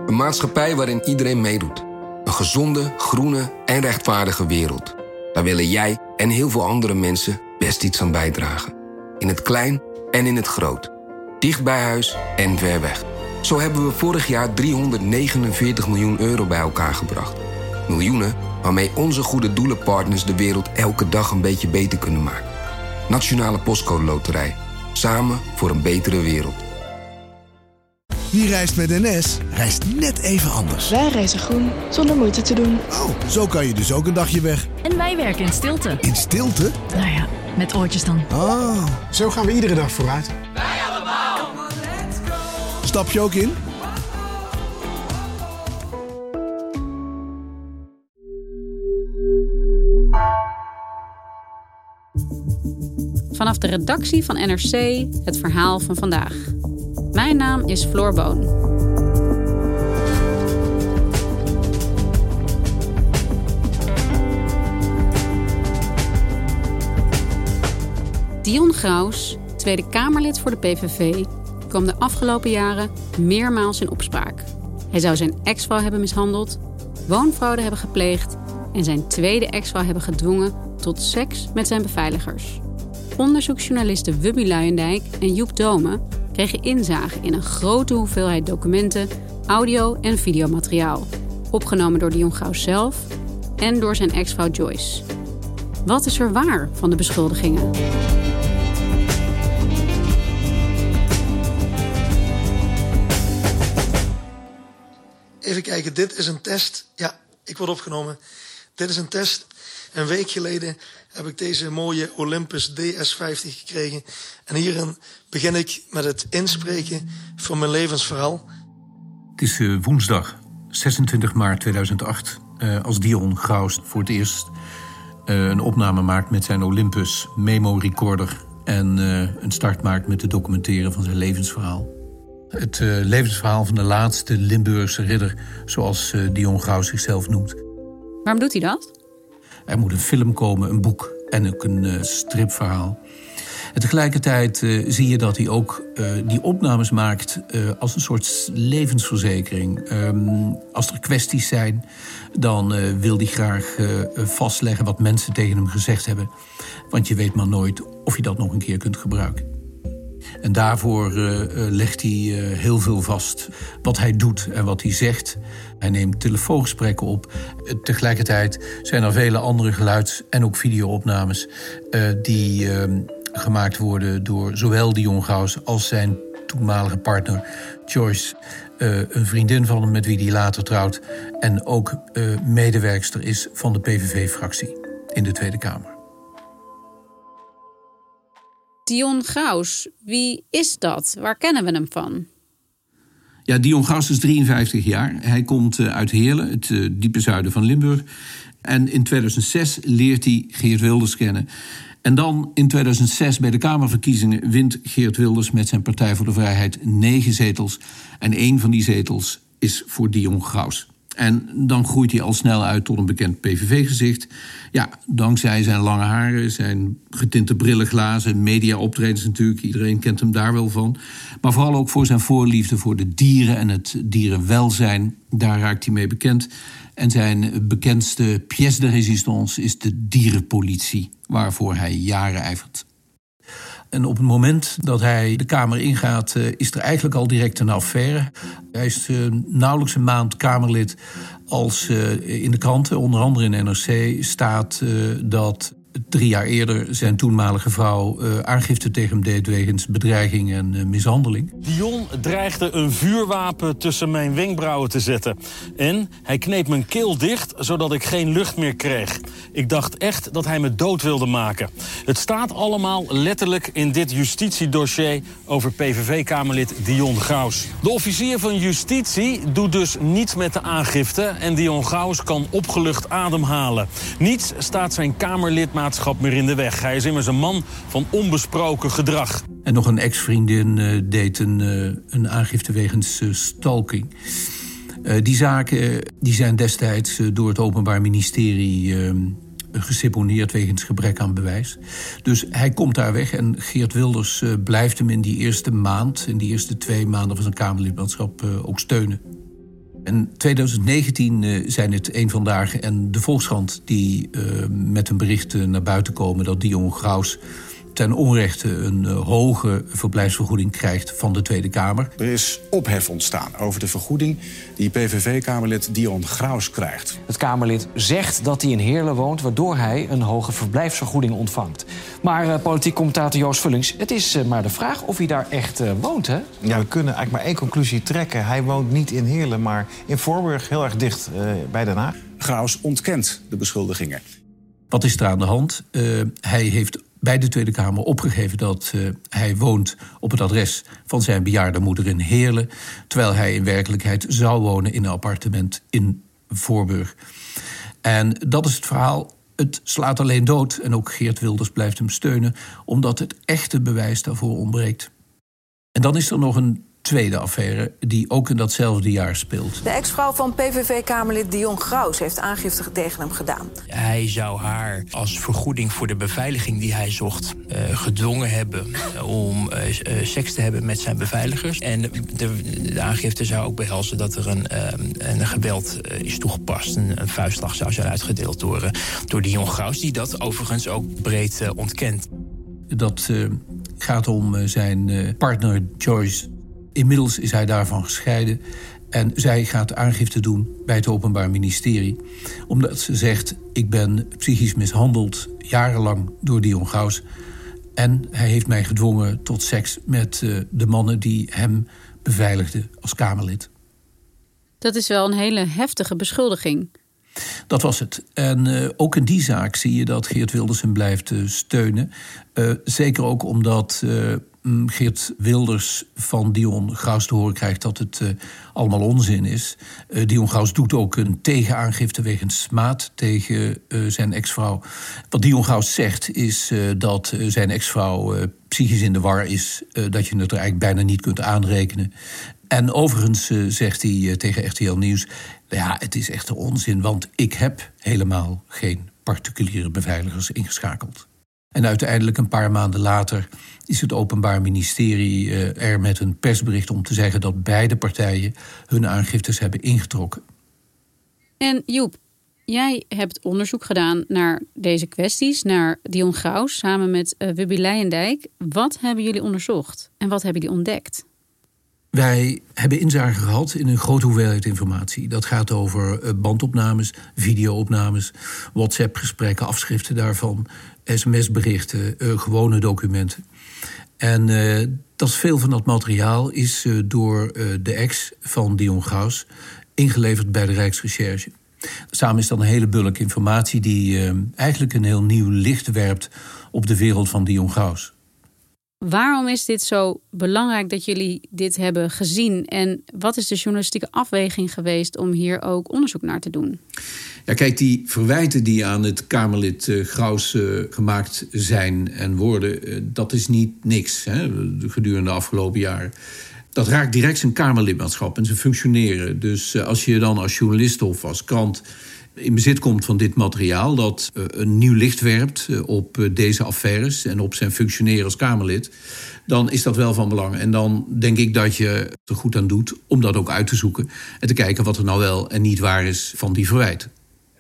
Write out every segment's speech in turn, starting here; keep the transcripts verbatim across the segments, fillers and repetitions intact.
Een maatschappij waarin iedereen meedoet. Een gezonde, groene en rechtvaardige wereld. Daar willen jij en heel veel andere mensen best iets aan bijdragen. In het klein en in het groot. Dicht bij huis en ver weg. Zo hebben we vorig jaar driehonderdnegenenveertig miljoen euro bij elkaar gebracht. Miljoenen waarmee onze goede doelenpartners de wereld elke dag een beetje beter kunnen maken. Nationale Postcode Loterij. Samen voor een betere wereld. Wie reist met N S, reist net even anders. Wij reizen groen, zonder moeite te doen. Oh, zo kan je dus ook een dagje weg. En wij werken in stilte. In stilte? Nou ja, met oortjes dan. Oh. Zo gaan we iedere dag vooruit. Wij allemaal. Stap je ook in? Vanaf de redactie van N R C het verhaal van vandaag. Mijn naam is Floor Boon. Dion Graus, Tweede Kamerlid voor de P V V, kwam de afgelopen jaren meermaals in opspraak. Hij zou zijn ex-vrouw hebben mishandeld, woonfraude hebben gepleegd en zijn tweede ex-vrouw hebben gedwongen tot seks met zijn beveiligers. Onderzoeksjournalisten Wubby Luijendijk en Joep Dome kregen inzage in een grote hoeveelheid documenten, audio- en videomateriaal, opgenomen door Dion Graus zelf en door zijn ex-vrouw Joyce. Wat is er waar van de beschuldigingen? Even kijken, dit is een test. Ja, ik word opgenomen. Dit is een test. Een week geleden heb ik deze mooie Olympus D S vijftig gekregen. En hierin begin ik met het inspreken van mijn levensverhaal. Het is uh, woensdag, zesentwintig maart tweeduizend acht, uh, als Dion Graus voor het eerst uh, een opname maakt met zijn Olympus memo recorder en uh, een start maakt met het documenteren van zijn levensverhaal. Het uh, levensverhaal van de laatste Limburgse ridder, zoals uh, Dion Graus zichzelf noemt. Waarom doet hij dat? Er moet een film komen, een boek en ook een uh, stripverhaal. En tegelijkertijd uh, zie je dat hij ook uh, die opnames maakt uh, als een soort levensverzekering. Um, als er kwesties zijn, dan uh, wil hij graag uh, vastleggen wat mensen tegen hem gezegd hebben. Want je weet maar nooit of je dat nog een keer kunt gebruiken. En daarvoor uh, legt hij uh, heel veel vast wat hij doet en wat hij zegt. Hij neemt telefoongesprekken op. Uh, tegelijkertijd zijn er vele andere geluids- en ook videoopnames uh, die uh, gemaakt worden door zowel Dion Graus als zijn toenmalige partner Joyce. Uh, een vriendin van hem met wie hij later trouwt. En ook uh, medewerkster is van de P V V-fractie in de Tweede Kamer. Dion Graus, wie is dat? Waar kennen we hem van? Ja, Dion Graus is drieënvijftig jaar. Hij komt uit Heerlen, het uh, diepe zuiden van Limburg. En in tweeduizend zes leert hij Geert Wilders kennen. En dan in tweeduizend zes bij de Kamerverkiezingen wint Geert Wilders met zijn Partij voor de Vrijheid negen zetels. En één van die zetels is voor Dion Graus. En dan groeit hij al snel uit tot een bekend P V V-gezicht. Ja, dankzij zijn lange haren, zijn getinte brillenglazen, media-optredens natuurlijk. Iedereen kent hem daar wel van. Maar vooral ook voor zijn voorliefde voor de dieren en het dierenwelzijn. Daar raakt hij mee bekend. En zijn bekendste pièce de résistance is de dierenpolitie, waarvoor hij jaren ijvert. En op het moment dat hij de Kamer ingaat, uh, is er eigenlijk al direct een affaire. Hij is uh, nauwelijks een maand Kamerlid als uh, in de kranten, onder andere in N R C, staat uh, dat drie jaar eerder zijn toenmalige vrouw uh, aangifte tegen hem deed wegens bedreiging en uh, mishandeling. Dion dreigde een vuurwapen tussen mijn wenkbrauwen te zetten. En hij kneep mijn keel dicht, zodat ik geen lucht meer kreeg. Ik dacht echt dat hij me dood wilde maken. Het staat allemaal letterlijk in dit justitiedossier over P V V-Kamerlid Dion Graus. De officier van justitie doet dus niets met de aangifte en Dion Graus kan opgelucht ademhalen. Niets staat zijn Kamerlidmaatschap meer in de weg. Hij is immers een man van onbesproken gedrag. En nog een ex-vriendin uh, deed een, uh, een aangifte wegens uh, stalking. Uh, die zaken die zijn destijds uh, door het Openbaar Ministerie uh, geseponeerd wegens gebrek aan bewijs. Dus hij komt daar weg en Geert Wilders uh, blijft hem in die eerste maand, in die eerste twee maanden van zijn Kamerlidmaatschap uh, ook steunen. In twintig negentien uh, zijn het Eén Vandaag en de Volkskrant die uh, met een bericht uh, naar buiten komen dat Dion Graus ten onrechte een uh, hoge verblijfsvergoeding krijgt van de Tweede Kamer. Er is ophef ontstaan over de vergoeding die P V V-Kamerlid Dion Graus krijgt. Het Kamerlid zegt dat hij in Heerlen woont, waardoor hij een hoge verblijfsvergoeding ontvangt. Maar uh, politiek commentator Joost Vullings, het is uh, maar de vraag of hij daar echt uh, woont, hè? Ja, we kunnen eigenlijk maar één conclusie trekken. Hij woont niet in Heerlen, maar in Voorburg, heel erg dicht uh, bij Den Haag. Graus ontkent de beschuldigingen. Wat is er aan de hand? Uh, hij heeft bij de Tweede Kamer opgegeven dat uh, hij woont op het adres van zijn bejaarde moeder in Heerlen, terwijl hij in werkelijkheid zou wonen in een appartement in Voorburg. En dat is het verhaal. Het slaat alleen dood en ook Geert Wilders blijft hem steunen, omdat het echte bewijs daarvoor ontbreekt. En dan is er nog een tweede affaire die ook in datzelfde jaar speelt. De ex-vrouw van P V V-Kamerlid Dion Graus heeft aangifte tegen hem gedaan. Hij zou haar als vergoeding voor de beveiliging die hij zocht uh, gedwongen hebben om uh, uh, seks te hebben met zijn beveiligers. En de, de, de aangifte zou ook behelzen dat er een, uh, een geweld uh, is toegepast. Een, een vuistslag zou zijn uitgedeeld door, uh, door Dion Graus, die dat overigens ook breed uh, ontkent. Dat uh, gaat om uh, zijn uh, partner Joyce. Inmiddels is hij daarvan gescheiden en zij gaat aangifte doen bij het Openbaar Ministerie. Omdat ze zegt, ik ben psychisch mishandeld jarenlang door Dion Graus. En hij heeft mij gedwongen tot seks met uh, de mannen die hem beveiligden als Kamerlid. Dat is wel een hele heftige beschuldiging. Dat was het. En uh, ook in die zaak zie je dat Geert Wilders hem blijft uh, steunen. Uh, zeker ook omdat Uh, Geert Wilders van Dion Graus te horen krijgt dat het uh, allemaal onzin is. Uh, Dion Graus doet ook een tegenaangifte wegens smaad tegen uh, zijn ex-vrouw. Wat Dion Graus zegt is uh, dat uh, zijn ex-vrouw uh, psychisch in de war is, uh, dat je het er eigenlijk bijna niet kunt aanrekenen. En overigens uh, zegt hij uh, tegen R T L Nieuws, ja, het is echt onzin, want ik heb helemaal geen particuliere beveiligers ingeschakeld. En uiteindelijk een paar maanden later is het Openbaar Ministerie uh, er met een persbericht om te zeggen dat beide partijen hun aangiftes hebben ingetrokken. En Joep, jij hebt onderzoek gedaan naar deze kwesties, naar Dion Graus samen met uh, Wubby Leijendijk. Wat hebben jullie onderzocht en wat hebben jullie ontdekt? Wij hebben inzage gehad in een grote hoeveelheid informatie. Dat gaat over bandopnames, videoopnames, WhatsApp-gesprekken, afschriften daarvan, sms-berichten, uh, gewone documenten. En uh, dat veel van dat materiaal is uh, door uh, de ex van Dion Graus ingeleverd bij de Rijksrecherche. Samen is dan een hele bulk informatie die uh, eigenlijk een heel nieuw licht werpt op de wereld van Dion Graus. Waarom is dit zo belangrijk dat jullie dit hebben gezien? En wat is de journalistieke afweging geweest om hier ook onderzoek naar te doen? Ja, kijk, die verwijten die aan het Kamerlid uh, Graus uh, gemaakt zijn en worden, uh, dat is niet niks, hè, gedurende de afgelopen jaren. Dat raakt direct zijn Kamerlidmaatschap en zijn functioneren. Dus uh, als je dan als journalist of als krant in bezit komt van dit materiaal, dat uh, een nieuw licht werpt uh, op uh, deze affaires en op zijn functioneren als Kamerlid, dan is dat wel van belang. En dan denk ik dat je er goed aan doet om dat ook uit te zoeken en te kijken wat er nou wel en niet waar is van die verwijten.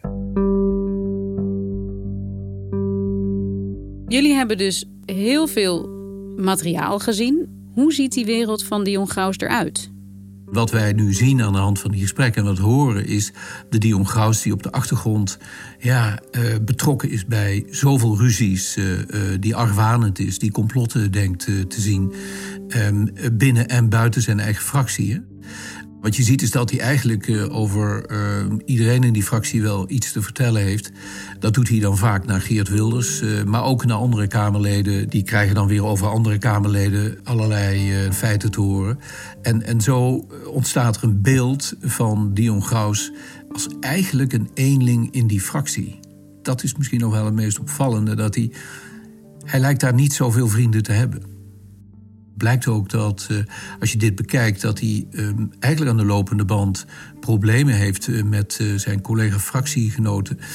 Jullie hebben dus heel veel materiaal gezien. Hoe ziet die wereld van Dion Graus eruit? Wat wij nu zien aan de hand van die gesprekken en wat horen is de Dion Graus die op de achtergrond ja, uh, betrokken is bij zoveel ruzies, uh, uh, die argwanend is, die complotten denkt uh, te zien um, binnen en buiten zijn eigen fractie. Hè? Wat je ziet is dat hij eigenlijk uh, over uh, iedereen in die fractie wel iets te vertellen heeft. Dat doet hij dan vaak naar Geert Wilders, uh, maar ook naar andere Kamerleden. Die krijgen dan weer over andere Kamerleden allerlei uh, feiten te horen. En, en zo ontstaat er een beeld van Dion Graus als eigenlijk een eenling in die fractie. Dat is misschien nog wel het meest opvallende, dat hij, hij lijkt daar niet zoveel vrienden te hebben. Blijkt ook dat, uh, als je dit bekijkt, dat hij uh, eigenlijk aan de lopende band problemen heeft uh, met uh, zijn collega-fractiegenoten.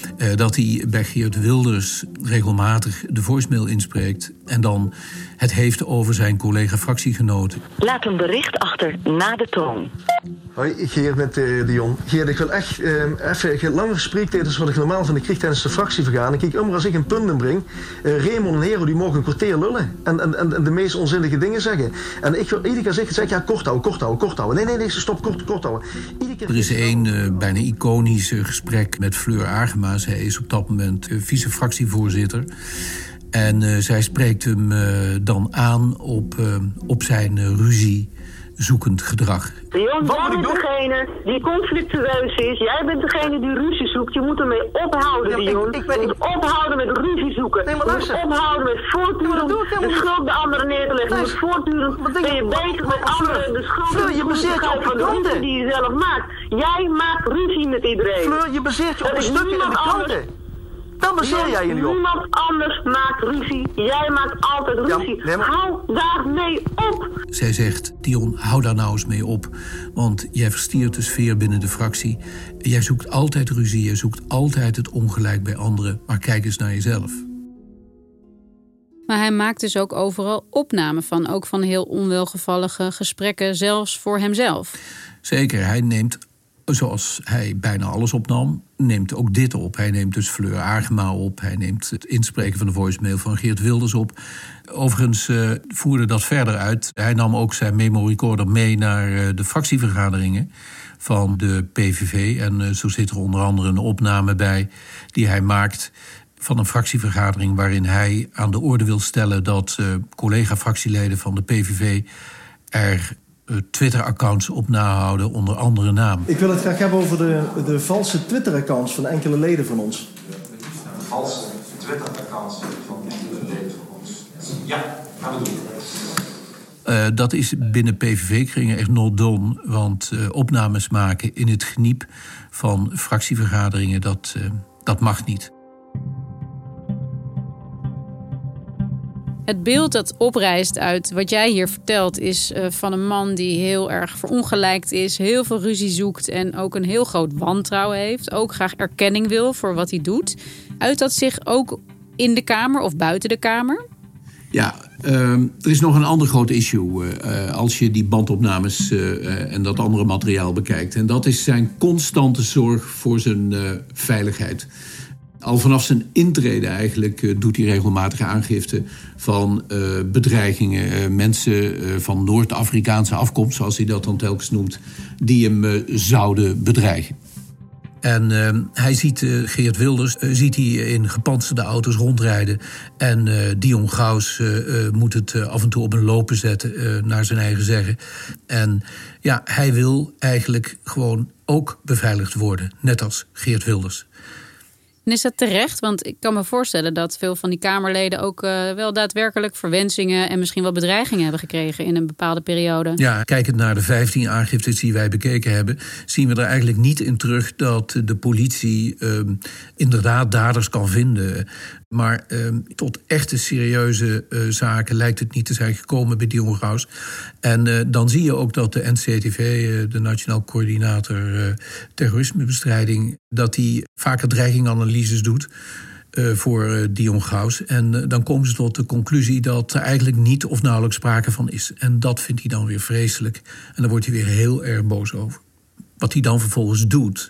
Uh, dat hij bij Geert Wilders regelmatig de voicemail inspreekt en dan het heeft over zijn collega-fractiegenoten. Laat een bericht achter na de toon. Hoi, Geert met uh, Dion. Geert, ik wil echt uh, even een langer spreektijd is wat ik normaal van de krijg tijdens de fractievergadering. Kijk, immer als ik een punt inbreng, uh, Raymond en Hero die mogen een kwartier lullen en, en, en, en de meest onzinnige dingen zeggen. En ik wil iedere keer zeggen, zeg, ja, kort houden, kort houden, kort houden. Nee, nee, nee, stop, kort, kort houden. Keer... Er is één uh, bijna iconisch uh, gesprek met Fleur Agema. Zij is op dat moment uh, vice-fractievoorzitter. En uh, zij spreekt hem uh, dan aan op, uh, op zijn uh, ruziezoekend gedrag. Jon, jij bent degene die conflictueus is. Jij bent degene die ruzie zoekt. Je moet ermee ophouden, ja, Dion. Ik, ik ben, je moet ik... ophouden met ruzie zoeken. Nee, je moet ophouden met voortdurend de schuld bij anderen neer te leggen. Je moet voortdurend ben je bezig met anderen de schuld Fleur, je baseert je op van de ruzie die je zelf maakt. Jij maakt ruzie met iedereen. Fleur, je baseert je op een stukje in de kranten. Dan baseer jij je niet op. Niemand anders maakt ruzie. Jij maakt altijd ruzie. Ja, nee, maar... Hou daarmee op. Zij zegt, Dion, hou daar nou eens mee op. Want jij verstiert de sfeer binnen de fractie. Jij zoekt altijd ruzie. Jij zoekt altijd het ongelijk bij anderen. Maar kijk eens naar jezelf. Maar hij maakt dus ook overal opnamen van. Ook van heel onwelgevallige gesprekken. Zelfs voor hemzelf. Zeker, hij neemt... Zoals hij bijna alles opnam, neemt ook dit op. Hij neemt dus Fleur Agema op. Hij neemt het inspreken van de voicemail van Geert Wilders op. Overigens uh, voerde dat verder uit. Hij nam ook zijn memo recorder mee naar uh, de fractievergaderingen van de P V V. En uh, zo zit er onder andere een opname bij die hij maakt van een fractievergadering waarin hij aan de orde wil stellen dat uh, collega-fractieleden van de P V V er Twitter-accounts op nahouden onder andere naam. Ik wil het graag hebben over de, de valse Twitter-accounts van enkele leden van ons. Valse Twitter-accounts van enkele leden van ons. Ja, gaan we doen. Uh, dat is binnen P V V-kringen echt not done. Want uh, opnames maken in het geniep van fractievergaderingen, dat, uh, dat mag niet. Het beeld dat oprijst uit wat jij hier vertelt is uh, van een man die heel erg verongelijkt is, heel veel ruzie zoekt en ook een heel groot wantrouwen heeft. Ook graag erkenning wil voor wat hij doet. Uit dat zich ook in de Kamer of buiten de Kamer? Ja, uh, er is nog een ander groot issue uh, als je die bandopnames uh, en dat andere materiaal bekijkt. En dat is zijn constante zorg voor zijn uh, veiligheid. Al vanaf zijn intrede eigenlijk uh, doet hij regelmatige aangifte van uh, bedreigingen. Uh, mensen uh, van Noord-Afrikaanse afkomst, zoals hij dat dan telkens noemt, die hem uh, zouden bedreigen. En uh, hij ziet uh, Geert Wilders uh, ziet hij in gepantserde auto's rondrijden. En uh, Dion Graus uh, uh, moet het uh, af en toe op een lopen zetten, uh, naar zijn eigen zeggen. En ja, hij wil eigenlijk gewoon ook beveiligd worden, net als Geert Wilders. En is dat terecht? Want ik kan me voorstellen dat veel van die Kamerleden ook uh, wel daadwerkelijk verwensingen en misschien wel bedreigingen hebben gekregen in een bepaalde periode. Ja, kijkend naar de vijftien aangiftes die wij bekeken hebben, zien we er eigenlijk niet in terug dat de politie uh, inderdaad daders kan vinden. Maar uh, tot echte serieuze uh, zaken lijkt het niet te zijn gekomen bij Dion Graus. En uh, dan zie je ook dat de N C T V, uh, de Nationaal Coördinator uh, Terrorismebestrijding, dat die vaker dreiginganalyses doet uh, voor uh, Dion Graus. En uh, dan komen ze tot de conclusie dat er eigenlijk niet of nauwelijks sprake van is. En dat vindt hij dan weer vreselijk. En daar wordt hij weer heel erg boos over. Wat hij dan vervolgens doet,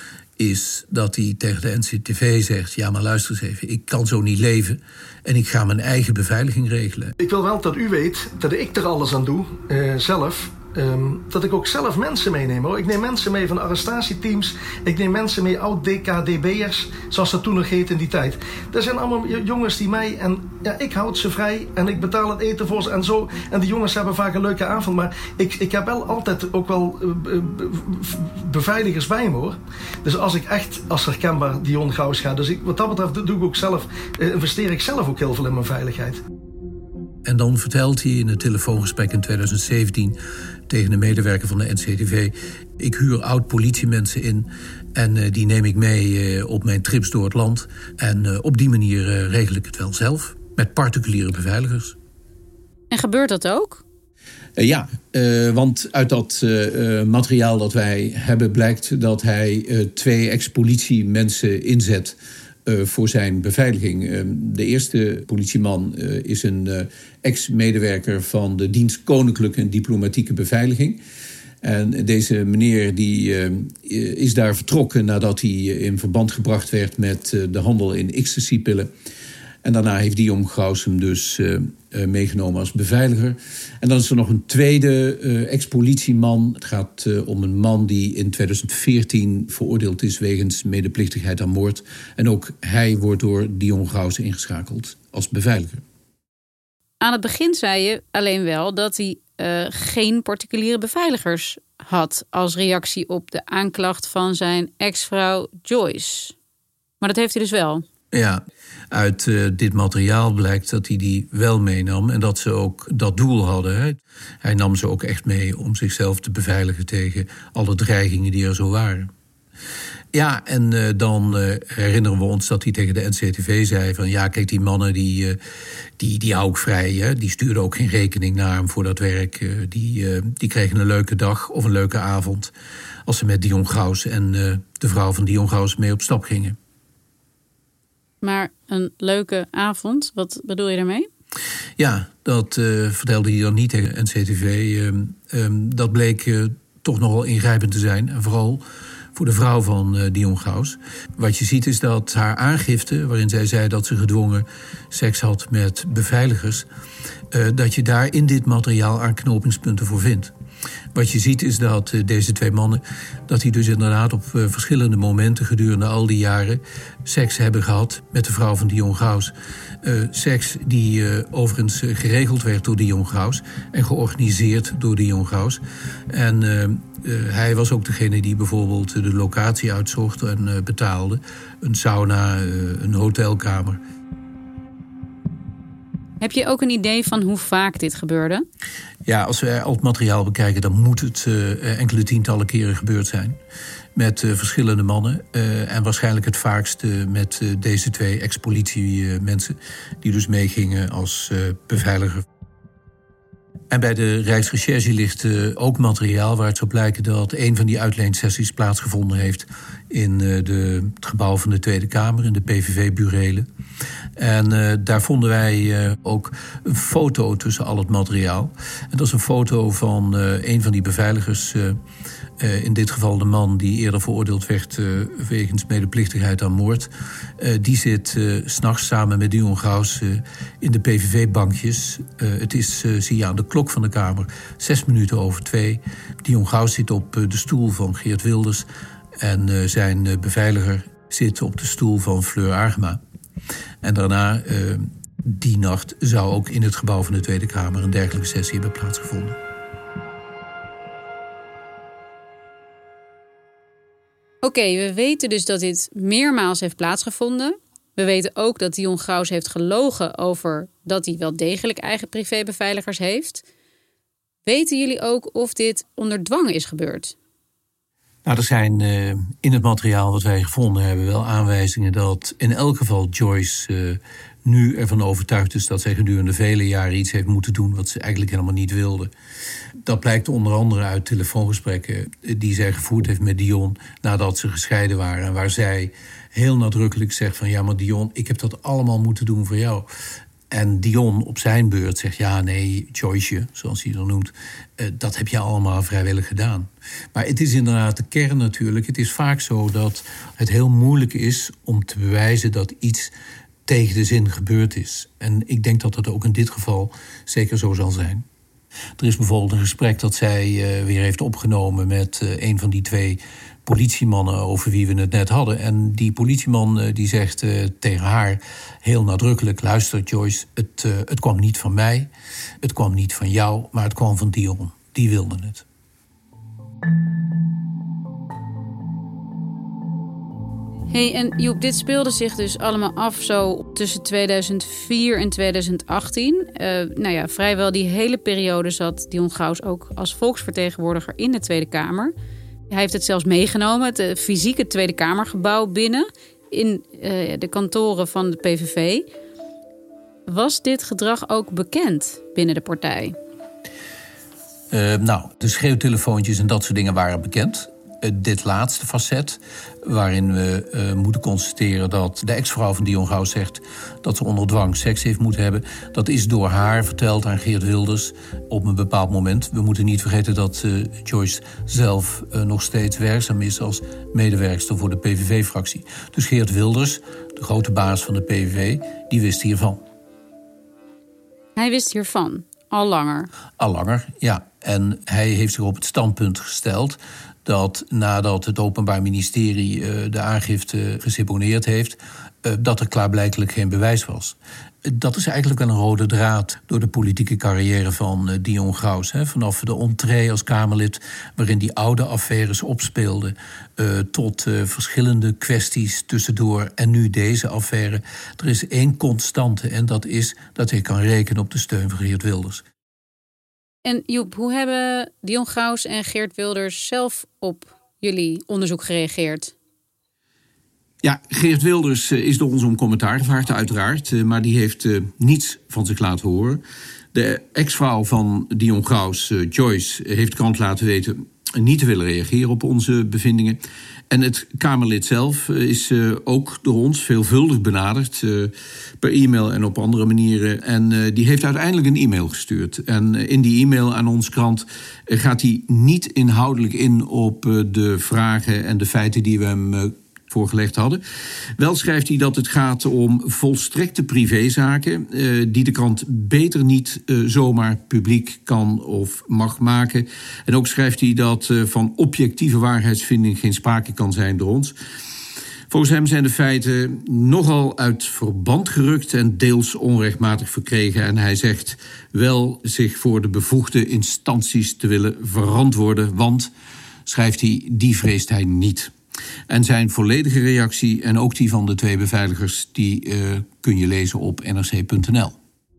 is dat hij tegen de N C T V zegt, ja, maar luister eens even, ik kan zo niet leven en ik ga mijn eigen beveiliging regelen. Ik wil wel dat u weet dat ik er alles aan doe, uh, zelf. Um, dat ik ook zelf mensen meeneem, hoor. Ik neem mensen mee van arrestatieteams. Ik neem mensen mee, oud-D K D B'ers, zoals dat toen nog heette in die tijd. Dat zijn allemaal jongens die mij, en ja, ik houd ze vrij en ik betaal het eten voor ze en zo. En die jongens hebben vaak een leuke avond, maar ik, ik heb wel altijd ook wel uh, beveiligers bij me, hoor. Dus als ik echt als herkenbaar Dion Graus ga, dus ik, wat dat betreft doe ik ook zelf, uh, investeer ik zelf ook heel veel in mijn veiligheid. En dan vertelt hij in het telefoongesprek in twintig zeventien tegen een medewerker van de N C T V, ik huur oud-politiemensen in en uh, die neem ik mee uh, op mijn trips door het land. En uh, op die manier uh, regel ik het wel zelf, met particuliere beveiligers. En gebeurt dat ook? Uh, ja, uh, want uit dat uh, materiaal dat wij hebben blijkt dat hij uh, twee ex-politiemensen inzet uh, voor zijn beveiliging. Uh, de eerste politieman uh, is een uh, ex-medewerker van de dienst Koninklijke en Diplomatieke Beveiliging. En deze meneer die, uh, is daar vertrokken nadat hij in verband gebracht werd met uh, de handel in ecstasy-pillen. En daarna heeft Dion Graus hem dus uh, uh, meegenomen als beveiliger. En dan is er nog een tweede uh, ex-politieman. Het gaat uh, om een man die in tweeduizend veertien veroordeeld is wegens medeplichtigheid aan moord. En ook hij wordt door Dion Graus ingeschakeld als beveiliger. Aan het begin zei je alleen wel dat hij uh, geen particuliere beveiligers had als reactie op de aanklacht van zijn ex-vrouw Joyce. Maar dat heeft hij dus wel. Ja, uit uh, dit materiaal blijkt dat hij die wel meenam en dat ze ook dat doel hadden. Hè. Hij nam ze ook echt mee om zichzelf te beveiligen tegen alle dreigingen die er zo waren. Ja, en uh, dan uh, herinneren we ons dat hij tegen de N C T V zei van ja, kijk, die mannen die, uh, die, die hou ik vrij. Hè. Die stuurden ook geen rekening naar hem voor dat werk. Uh, die, uh, die kregen een leuke dag of een leuke avond als ze met Dion Graus en uh, de vrouw van Dion Graus mee op stap gingen. Maar een leuke avond, wat bedoel je daarmee? Ja, dat uh, vertelde hij dan niet tegen N C T V. Uh, um, dat bleek uh, toch nogal ingrijpend te zijn. En vooral voor de vrouw van uh, Dion Graus. Wat je ziet is dat haar aangifte, waarin zij zei dat ze gedwongen seks had met beveiligers, uh, dat je daar in dit materiaal aanknopingspunten voor vindt. Wat je ziet is dat uh, deze twee mannen, dat die dus inderdaad op uh, verschillende momenten gedurende al die jaren seks hebben gehad met de vrouw van Dion Graus. Uh, seks die uh, overigens uh, geregeld werd door Dion Graus en georganiseerd door Dion Graus. En uh, uh, hij was ook degene die bijvoorbeeld de locatie uitzocht en uh, betaalde. Een sauna, uh, een hotelkamer. Heb je ook een idee van hoe vaak dit gebeurde? Ja, als we al het materiaal bekijken, dan moet het uh, enkele tientallen keren gebeurd zijn. Met uh, verschillende mannen. Uh, en waarschijnlijk het vaakst uh, met uh, deze twee ex-politiemensen. Uh, die dus meegingen als uh, beveiliger. En bij de Rijksrecherche ligt uh, ook materiaal waaruit zou blijken dat een van die uitleensessies plaatsgevonden heeft in uh, de, het gebouw van de Tweede Kamer, in de P V V-burelen. En uh, daar vonden wij uh, ook een foto tussen al het materiaal. En dat is een foto van uh, een van die beveiligers. Uh, uh, in dit geval de man die eerder veroordeeld werd uh, wegens medeplichtigheid aan moord. Uh, die zit uh, 's nachts samen met Dion Graus uh, in de P V V-bankjes. Uh, het is, uh, zie je aan de klok van de Kamer, zes minuten over twee. Dion Graus zit op uh, de stoel van Geert Wilders. En uh, zijn uh, beveiliger zit op de stoel van Fleur Agema. En daarna, uh, die nacht, zou ook in het gebouw van de Tweede Kamer een dergelijke sessie hebben plaatsgevonden. Oké, okay, we weten dus dat dit meermaals heeft plaatsgevonden. We weten ook dat Dion Graus heeft gelogen over dat hij wel degelijk eigen privébeveiligers heeft. Weten jullie ook of dit onder dwang is gebeurd? Nou, er zijn uh, in het materiaal wat wij gevonden hebben wel aanwijzingen dat in elk geval Joyce uh, nu ervan overtuigd is dat zij gedurende vele jaren iets heeft moeten doen wat ze eigenlijk helemaal niet wilde. Dat blijkt onder andere uit telefoongesprekken die zij gevoerd heeft met Dion nadat ze gescheiden waren. En waar zij heel nadrukkelijk zegt van ja, maar Dion, ik heb dat allemaal moeten doen voor jou. En Dion op zijn beurt zegt ja, nee, Joyce, zoals hij dat noemt, uh, dat heb je allemaal vrijwillig gedaan. Maar het is inderdaad de kern natuurlijk. Het is vaak zo dat het heel moeilijk is om te bewijzen dat iets tegen de zin gebeurd is. En ik denk dat dat ook in dit geval zeker zo zal zijn. Er is bijvoorbeeld een gesprek dat zij uh, weer heeft opgenomen met uh, een van die twee politiemannen over wie we het net hadden. En die politieman uh, die zegt uh, tegen haar heel nadrukkelijk: luister Joyce, het, uh, het kwam niet van mij, het kwam niet van jou, maar het kwam van Dion. Die wilde het. Hey, en Joep, dit speelde zich dus allemaal af zo tussen tweeduizend vier en tweeduizend achttien. Uh, nou ja, vrijwel die hele periode zat Dion Graus ook als volksvertegenwoordiger in de Tweede Kamer. Hij heeft het zelfs meegenomen, het uh, fysieke Tweede Kamergebouw binnen, in uh, de kantoren van de P V V. Was dit gedrag ook bekend binnen de partij? Uh, nou, de schreeuwtelefoontjes en dat soort dingen waren bekend. Uh, dit laatste facet, waarin we uh, moeten constateren dat de ex-vrouw van Dion Graus zegt dat ze onder dwang seks heeft moeten hebben. Dat is door haar verteld aan Geert Wilders op een bepaald moment. We moeten niet vergeten dat uh, Joyce zelf uh, nog steeds werkzaam is als medewerkster voor de P V V-fractie. Dus Geert Wilders, de grote baas van de P V V, die wist hiervan. Hij wist hiervan, al langer? Al langer, ja. En hij heeft zich op het standpunt gesteld dat nadat het Openbaar Ministerie uh, de aangifte geseponeerd heeft, uh, dat er klaarblijkelijk geen bewijs was. Uh, dat is eigenlijk wel een rode draad door de politieke carrière van uh, Dion Graus. Hè. Vanaf de entree als Kamerlid, waarin die oude affaires opspeelden, uh, tot uh, verschillende kwesties tussendoor en nu deze affaire. Er is één constante en dat is dat hij kan rekenen op de steun van Geert Wilders. En Joep, hoe hebben Dion Graus en Geert Wilders zelf op jullie onderzoek gereageerd? Ja, Geert Wilders is door ons om commentaar gevraagd, uiteraard. Maar die heeft uh, niets van zich laten horen. De ex-vrouw van Dion Graus, uh, Joyce, heeft de krant laten weten niet te willen reageren op onze bevindingen. En het Kamerlid zelf is uh, ook door ons veelvuldig benaderd, uh, per e-mail en op andere manieren. En uh, die heeft uiteindelijk een e-mail gestuurd. En uh, in die e-mail aan ons krant uh, gaat hij niet inhoudelijk in op uh, de vragen en de feiten die we hem uh, voorgelegd hadden. Wel schrijft hij dat het gaat om volstrekte privézaken uh, die de krant beter niet uh, zomaar publiek kan of mag maken. En ook schrijft hij dat uh, van objectieve waarheidsvinding geen sprake kan zijn door ons. Volgens hem zijn de feiten nogal uit verband gerukt en deels onrechtmatig verkregen. En hij zegt wel zich voor de bevoegde instanties te willen verantwoorden, want, schrijft hij, die vreest hij niet. En zijn volledige reactie en ook die van de twee beveiligers, die uh, kun je lezen op N R C punt N L.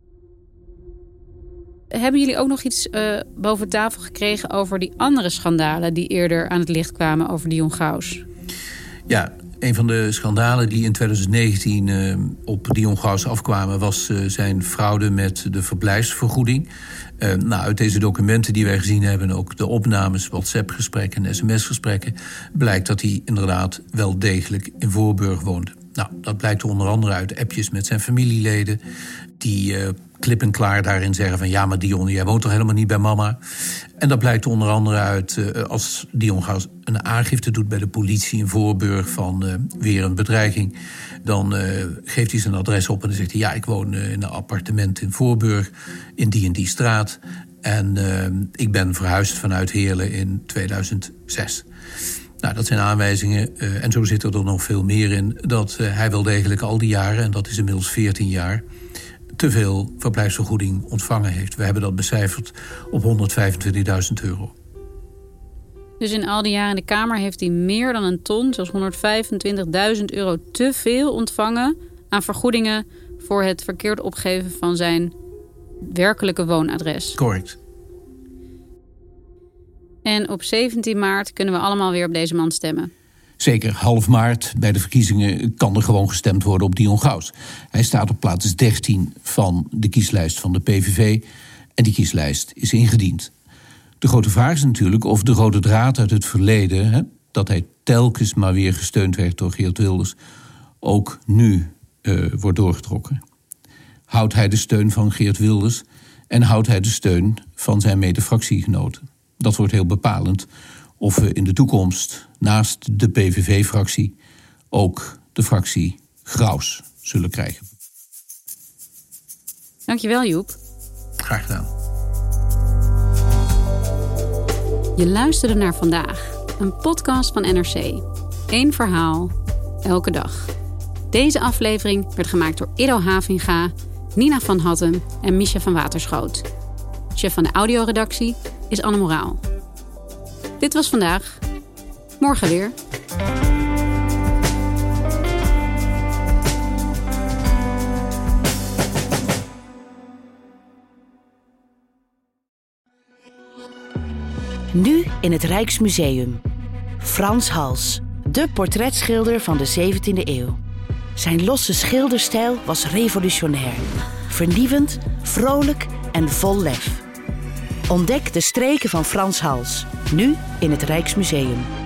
Hebben jullie ook nog iets uh, boven tafel gekregen over die andere schandalen die eerder aan het licht kwamen over Dion Graus? Ja, een van de schandalen die in twintig negentien uh, op Dion Graus afkwamen was uh, zijn fraude met de verblijfsvergoeding. Uh, nou, uit deze documenten die wij gezien hebben, ook de opnames, WhatsApp-gesprekken en sms-gesprekken, blijkt dat hij inderdaad wel degelijk in Voorburg woonde. Nou, dat blijkt onder andere uit appjes met zijn familieleden, die uh, klip en klaar daarin zeggen van ja, maar Dion, jij woont toch helemaal niet bij mama? En dat blijkt onder andere uit uh, als Dion Graus een aangifte doet bij de politie in Voorburg van uh, weer een bedreiging, dan uh, geeft hij zijn adres op en dan zegt hij ja, ik woon uh, in een appartement in Voorburg in die en die straat en uh, ik ben verhuisd vanuit Heerlen in tweeduizend zes. Nou, dat zijn aanwijzingen, uh, en zo zit er nog veel meer in, dat uh, hij wel degelijk al die jaren, en dat is inmiddels veertien jaar, te veel verblijfsvergoeding ontvangen heeft. We hebben dat becijferd op honderdvijfentwintigduizend euro. Dus in al die jaren in de Kamer heeft hij meer dan een ton, zoals honderdvijfentwintigduizend euro te veel ontvangen aan vergoedingen voor het verkeerd opgeven van zijn werkelijke woonadres. Correct. En op zeventien maart kunnen we allemaal weer op deze man stemmen. Zeker, half maart bij de verkiezingen kan er gewoon gestemd worden op Dion Graus. Hij staat op plaats dertien van de kieslijst van de P V V en die kieslijst is ingediend. De grote vraag is natuurlijk of de rode draad uit het verleden, hè, dat hij telkens maar weer gesteund werd door Geert Wilders, ook nu uh, wordt doorgetrokken. Houdt hij de steun van Geert Wilders en houdt hij de steun van zijn mede-fractiegenoten? Dat wordt heel bepalend of we in de toekomst naast de P V V-fractie ook de fractie Graus zullen krijgen. Dankjewel, Joep. Graag gedaan. Je luisterde naar Vandaag, een podcast van N R C. Eén verhaal, elke dag. Deze aflevering werd gemaakt door Ido Havinga, Nina van Hattem en Misha van Waterschoot. Chef van de audioredactie is Anne Moraal. Dit was Vandaag. Morgen weer. Nu in het Rijksmuseum. Frans Hals, de portretschilder van de zeventiende eeuw. Zijn losse schilderstijl was revolutionair. Vernieuwend, vrolijk en vol lef. Ontdek de streken van Frans Hals, nu in het Rijksmuseum.